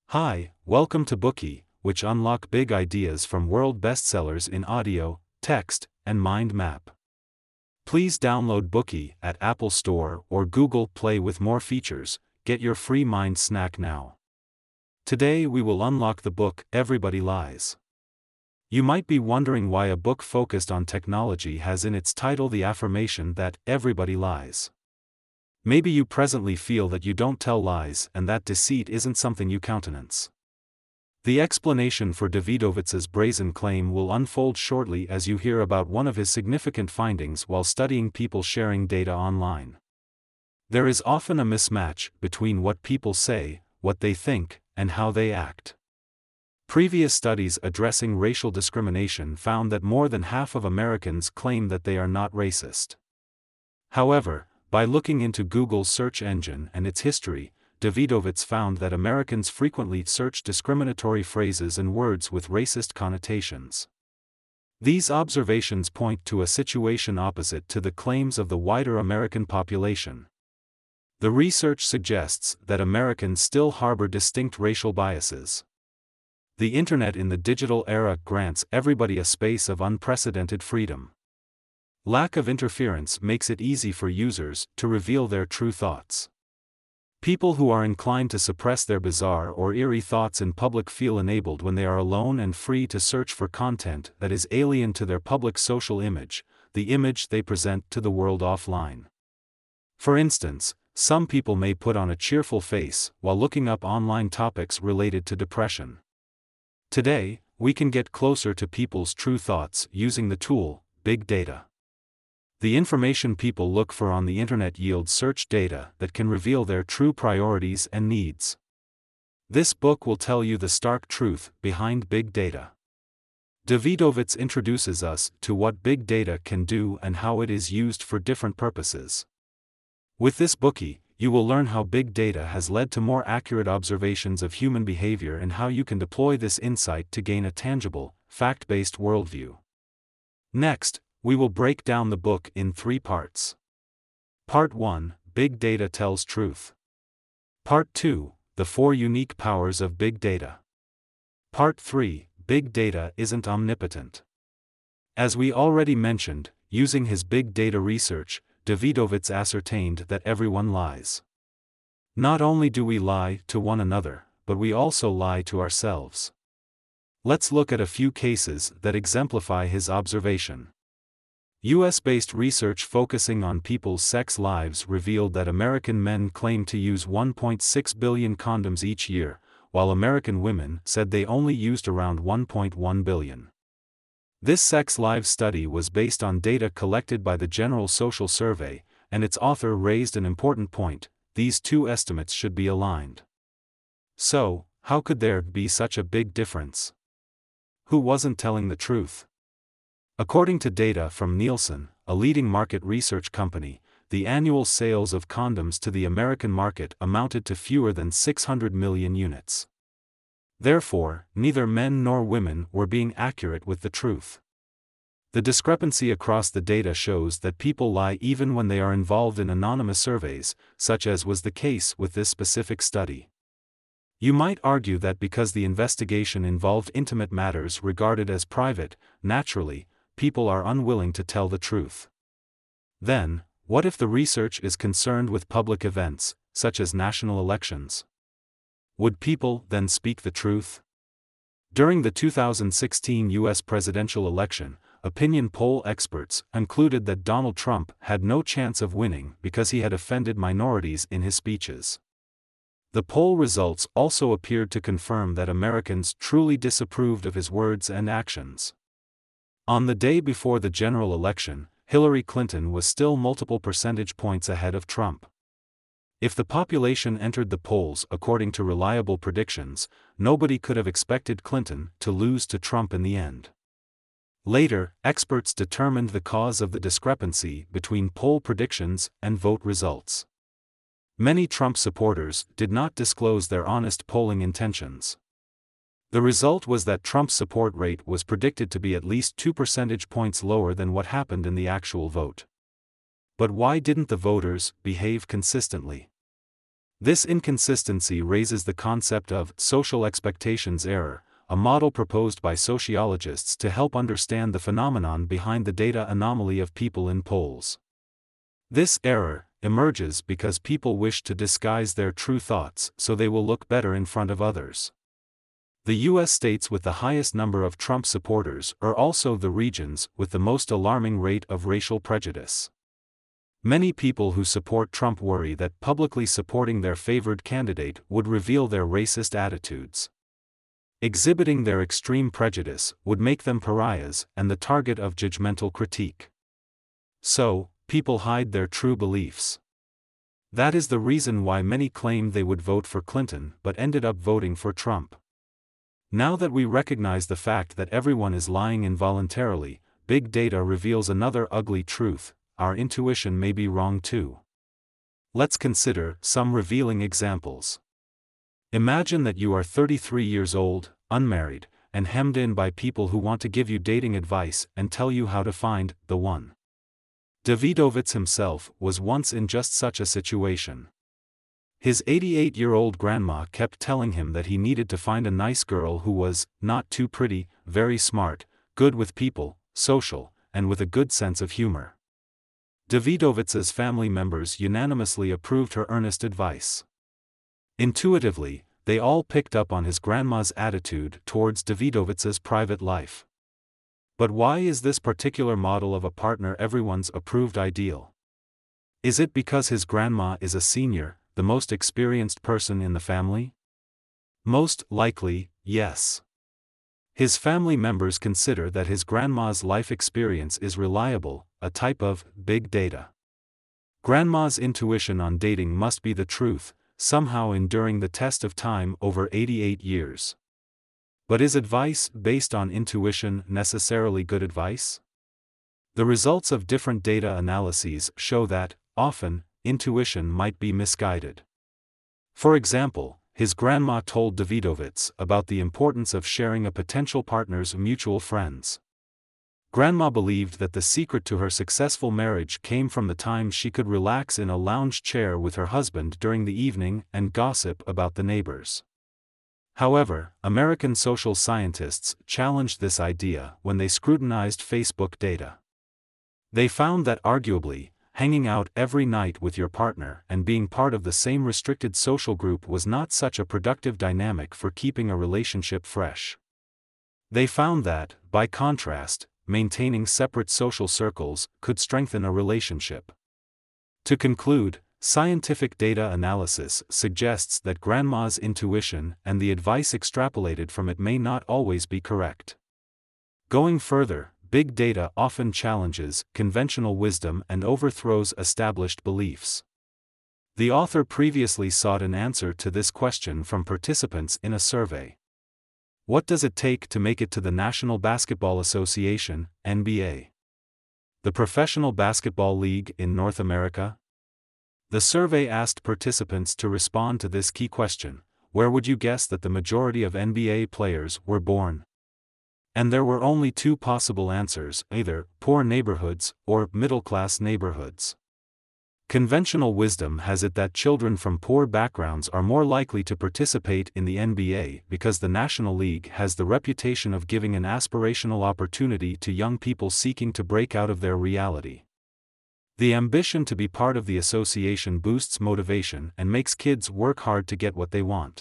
Hi, welcome to Bookey, which unlock big ideas from world bestsellers in audio, text, and mind map. Please download Bookey at Apple Store or Google Play with more features. Get your free mind snack now. Today we will unlock the book Everybody Lies. You might be wondering why a book focused on technology has in its title the affirmation that everybody lies. Maybe you presently feel that you don't tell lies and that deceit isn't something you countenance. The explanation for Davidovitz's brazen claim will unfold shortly as you hear about one of his significant findings while studying people sharing data online. There is often a mismatch between what people say, what they think, and how they act. Previous studies addressing racial discrimination found that more than half of Americans claim that they are not racist. However, by looking into Google's search engine and its history, Davidovitz found that Americans frequently search discriminatory phrases and words with racist connotations. These observations point to a situation opposite to the claims of the wider American population. The research suggests that Americans still harbor distinct racial biases. The Internet in the digital era grants everybody a space of unprecedented freedom. Lack of interference makes it easy for users to reveal their true thoughts. People who are inclined to suppress their bizarre or eerie thoughts in public feel enabled when they are alone and free to search for content that is alien to their public social image, the image they present to the world offline. For instance, some people may put on a cheerful face while looking up online topics related to depression. Today, we can get closer to people's true thoughts using the tool, big data. The information people look for on the Internet yields search data that can reveal their true priorities and needs. This book will tell you the stark truth behind big data. Davidovitz introduces us to what big data can do and how it is used for different purposes. With this Bookey, you will learn how big data has led to more accurate observations of human behavior and how you can deploy this insight to gain a tangible, fact-based worldview. Next, we will break down the book in 3 parts. Part 1, Big Data Tells Truth. Part 2, The 4 Unique Powers of Big Data. Part 3, Big Data Isn't Omnipotent. As we already mentioned, using his big data research, Davidovitz ascertained that everyone lies. Not only do we lie to one another, but we also lie to ourselves. Let's look at a few cases that exemplify his observation. US-based research focusing on people's sex lives revealed that American men claim to use 1.6 billion condoms each year, while American women said they only used around 1.1 billion. This sex lives study was based on data collected by the General Social Survey, and its author raised an important point: these two estimates should be aligned. So, how could there be such a big difference? Who wasn't telling the truth? According to data from Nielsen, a leading market research company, the annual sales of condoms to the American market amounted to fewer than 600 million units. Therefore, neither men nor women were being accurate with the truth. The discrepancy across the data shows that people lie even when they are involved in anonymous surveys, such as was the case with this specific study. You might argue that because the investigation involved intimate matters regarded as private, naturally, people are unwilling to tell the truth. Then, what if the research is concerned with public events, such as national elections? Would people then speak the truth? During the 2016 U.S. presidential election, opinion poll experts concluded that Donald Trump had no chance of winning because he had offended minorities in his speeches. The poll results also appeared to confirm that Americans truly disapproved of his words and actions. On the day before the general election, Hillary Clinton was still multiple percentage points ahead of Trump. If the population entered the polls according to reliable predictions, nobody could have expected Clinton to lose to Trump in the end. Later, experts determined the cause of the discrepancy between poll predictions and vote results. Many Trump supporters did not disclose their honest polling intentions. The result was that Trump's support rate was predicted to be at least 2 percentage points lower than what happened in the actual vote. But why didn't the voters behave consistently? This inconsistency raises the concept of social expectations error, a model proposed by sociologists to help understand the phenomenon behind the data anomaly of people in polls. This error emerges because people wish to disguise their true thoughts so they will look better in front of others. The U.S. states with the highest number of Trump supporters are also the regions with the most alarming rate of racial prejudice. Many people who support Trump worry that publicly supporting their favored candidate would reveal their racist attitudes. Exhibiting their extreme prejudice would make them pariahs and the target of judgmental critique. So, people hide their true beliefs. That is the reason why many claimed they would vote for Clinton but ended up voting for Trump. Now that we recognize the fact that everyone is lying involuntarily, big data reveals another ugly truth: our intuition may be wrong too. Let's consider some revealing examples. Imagine that you are 33 years old, unmarried, and hemmed in by people who want to give you dating advice and tell you how to find the one. Davidovits himself was once in just such a situation. His 88-year-old grandma kept telling him that he needed to find a nice girl who was not too pretty, very smart, good with people, social, and with a good sense of humor. Davidovits's family members unanimously approved her earnest advice. Intuitively, they all picked up on his grandma's attitude towards Davidovits's private life. But why is this particular model of a partner everyone's approved ideal? Is it because his grandma is a senior, the most experienced person in the family? Most likely, yes. His family members consider that his grandma's life experience is reliable, a type of big data. Grandma's intuition on dating must be the truth, somehow enduring the test of time over 88 years. But is advice based on intuition necessarily good advice? The results of different data analyses show that, often, intuition might be misguided. For example, his grandma told Davidovits about the importance of sharing a potential partner's mutual friends. Grandma believed that the secret to her successful marriage came from the time she could relax in a lounge chair with her husband during the evening and gossip about the neighbors. However, American social scientists challenged this idea when they scrutinized Facebook data. They found that arguably, hanging out every night with your partner and being part of the same restricted social group was not such a productive dynamic for keeping a relationship fresh. They found that, by contrast, maintaining separate social circles could strengthen a relationship. To conclude, scientific data analysis suggests that grandma's intuition and the advice extrapolated from it may not always be correct. Going further, big data often challenges conventional wisdom and overthrows established beliefs. The author previously sought an answer to this question from participants in a survey. What does it take to make it to the National Basketball Association, NBA? The Professional Basketball League in North America? The survey asked participants to respond to this key question: where would you guess that the majority of NBA players were born? And there were only two possible answers: either poor neighborhoods or middle-class neighborhoods. Conventional wisdom has it that children from poor backgrounds are more likely to participate in the NBA because the National League has the reputation of giving an aspirational opportunity to young people seeking to break out of their reality. The ambition to be part of the association boosts motivation and makes kids work hard to get what they want.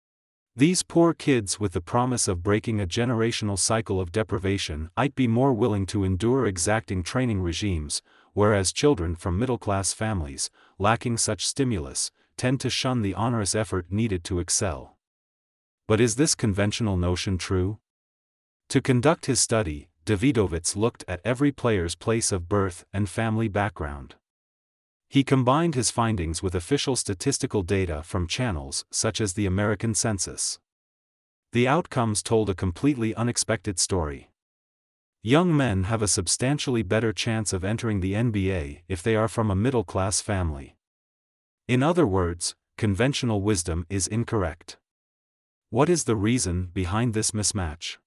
These poor kids with the promise of breaking a generational cycle of deprivation might be more willing to endure exacting training regimes, whereas children from middle-class families, lacking such stimulus, tend to shun the onerous effort needed to excel. But is this conventional notion true? To conduct his study, Davidovits looked at every player's place of birth and family background. He combined his findings with official statistical data from channels such as the American Census. The outcomes told a completely unexpected story. Young men have a substantially better chance of entering the NBA if they are from a middle-class family. In other words, conventional wisdom is incorrect. What is the reason behind this mismatch?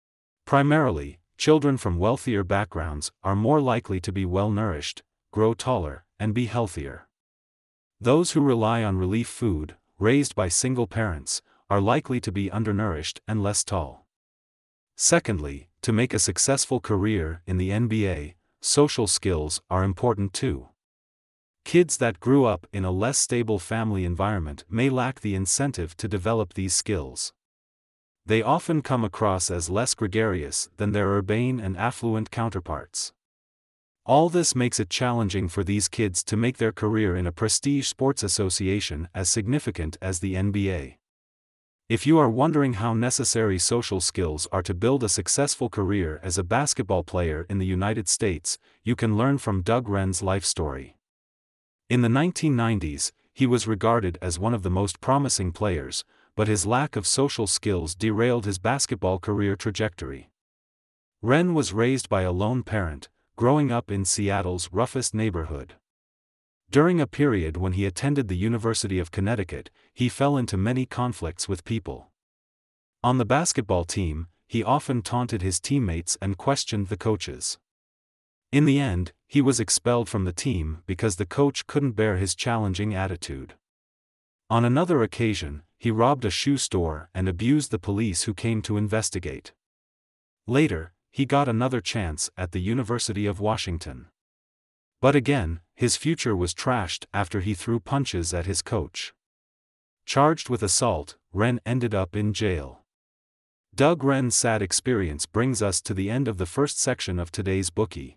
Primarily, children from wealthier backgrounds are more likely to be well-nourished, grow taller, and be healthier. Those who rely on relief food, raised by single parents, are likely to be undernourished and less tall. Secondly, to make a successful career in the NBA, social skills are important too. Kids that grew up in a less stable family environment may lack the incentive to develop these skills. They often come across as less gregarious than their urbane and affluent counterparts. All this makes it challenging for these kids to make their career in a prestige sports association as significant as the NBA. If you are wondering how necessary social skills are to build a successful career as a basketball player in the United States, you can learn from Doug Wren's life story. In the 1990s, he was regarded as one of the most promising players, but his lack of social skills derailed his basketball career trajectory. Wren was raised by a lone parent, growing up in Seattle's roughest neighborhood. During a period when he attended the University of Connecticut, he fell into many conflicts with people. On the basketball team, he often taunted his teammates and questioned the coaches. In the end, he was expelled from the team because the coach couldn't bear his challenging attitude. On another occasion, he robbed a shoe store and abused the police who came to investigate. Later, he got another chance at the University of Washington. But again, his future was trashed after he threw punches at his coach. Charged with assault, Wren ended up in jail. Doug Wren's sad experience brings us to the end of the first section of today's Bookie.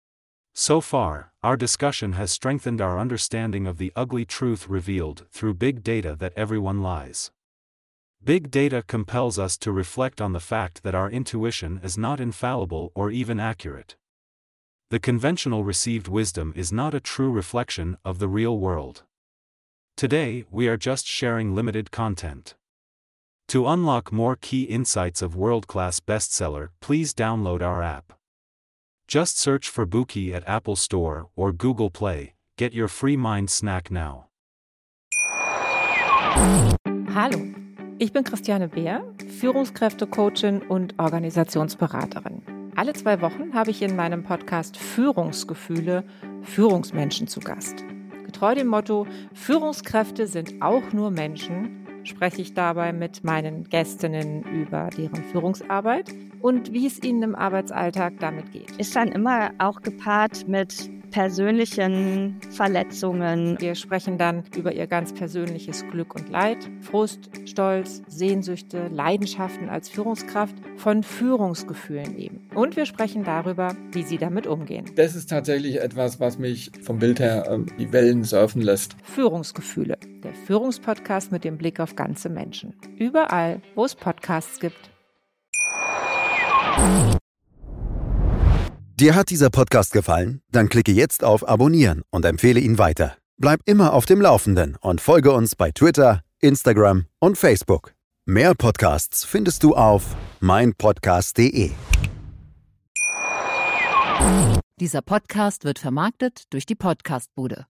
So far, our discussion has strengthened our understanding of the ugly truth revealed through big data that everyone lies. Big data compels us to reflect on the fact that our intuition is not infallible or even accurate. The conventional received wisdom is not a true reflection of the real world. Today, we are just sharing limited content. To unlock more key insights of world-class bestseller, please download our app. Just search for Bookie at Apple Store or Google Play. Get your free mind snack now. Hallo, ich bin Christiane Beer, Führungskräftecoachin und Organisationsberaterin. Alle 2 Wochen habe ich in meinem Podcast Führungsgefühle Führungsmenschen zu Gast. Getreu dem Motto Führungskräfte sind auch nur Menschen, spreche ich dabei mit meinen Gästinnen über deren Führungsarbeit und wie es ihnen im Arbeitsalltag damit geht. Ist dann immer auch gepaart mit persönlichen Verletzungen. Wir sprechen dann über ihr ganz persönliches Glück und Leid, Frust, Stolz, Sehnsüchte, Leidenschaften als Führungskraft, von Führungsgefühlen eben. Und wir sprechen darüber, wie sie damit umgehen. Das ist tatsächlich etwas, was mich vom Bild her die Wellen surfen lässt. Führungsgefühle, der Führungspodcast mit dem Blick auf ganze Menschen. Überall, wo es Podcasts gibt. Dir hat dieser Podcast gefallen? Dann klicke jetzt auf Abonnieren und empfehle ihn weiter. Bleib immer auf dem Laufenden und folge uns bei Twitter, Instagram und Facebook. Mehr Podcasts findest du auf meinpodcast.de. Dieser Podcast wird vermarktet durch die Podcastbude.